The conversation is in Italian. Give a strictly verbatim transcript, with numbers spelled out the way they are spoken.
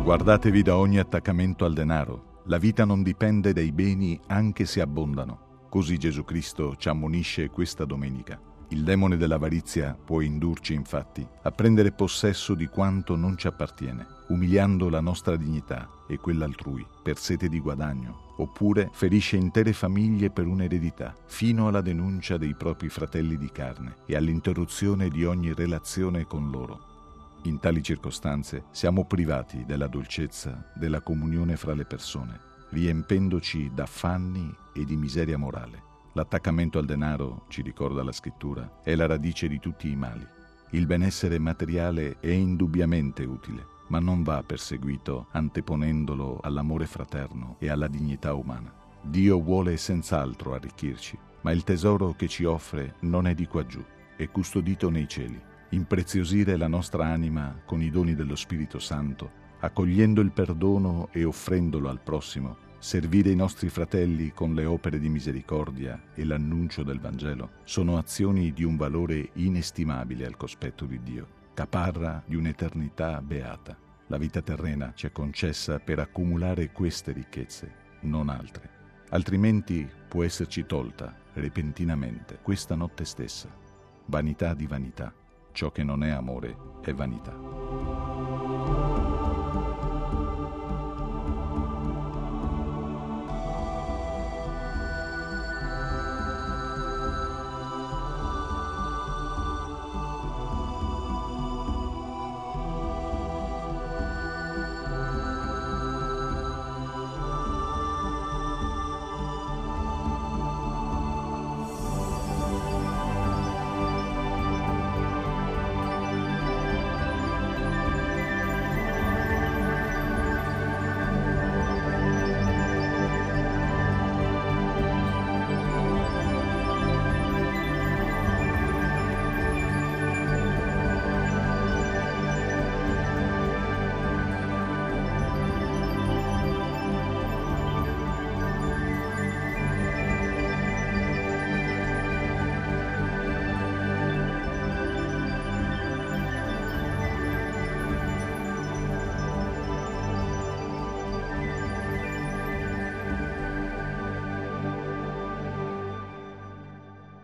Guardatevi da ogni attaccamento al denaro. La vita non dipende dai beni anche se abbondano. Così Gesù Cristo ci ammonisce questa domenica. Il demone dell'avarizia può indurci infatti a prendere possesso di quanto non ci appartiene, umiliando la nostra dignità e quella altrui per sete di guadagno, oppure ferisce intere famiglie per un'eredità, fino alla denuncia dei propri fratelli di carne e all'interruzione di ogni relazione con loro. In tali circostanze siamo privati della dolcezza della comunione fra le persone, riempendoci d'affanni e di miseria morale. L'attaccamento al denaro, ci ricorda la Scrittura, è la radice di tutti i mali. Il benessere materiale è indubbiamente utile, ma non va perseguito anteponendolo all'amore fraterno e alla dignità umana. Dio vuole senz'altro arricchirci, ma il tesoro che ci offre non è di quaggiù, è custodito nei cieli. Impreziosire la nostra anima con i doni dello Spirito Santo, accogliendo il perdono e offrendolo al prossimo, servire i nostri fratelli con le opere di misericordia e l'annuncio del Vangelo, sono azioni di un valore inestimabile al cospetto di Dio, caparra di un'eternità beata. La vita terrena ci è concessa per accumulare queste ricchezze, non altre. Altrimenti può esserci tolta, repentinamente, questa notte stessa. Vanità di vanità. Ciò che non è amore è vanità.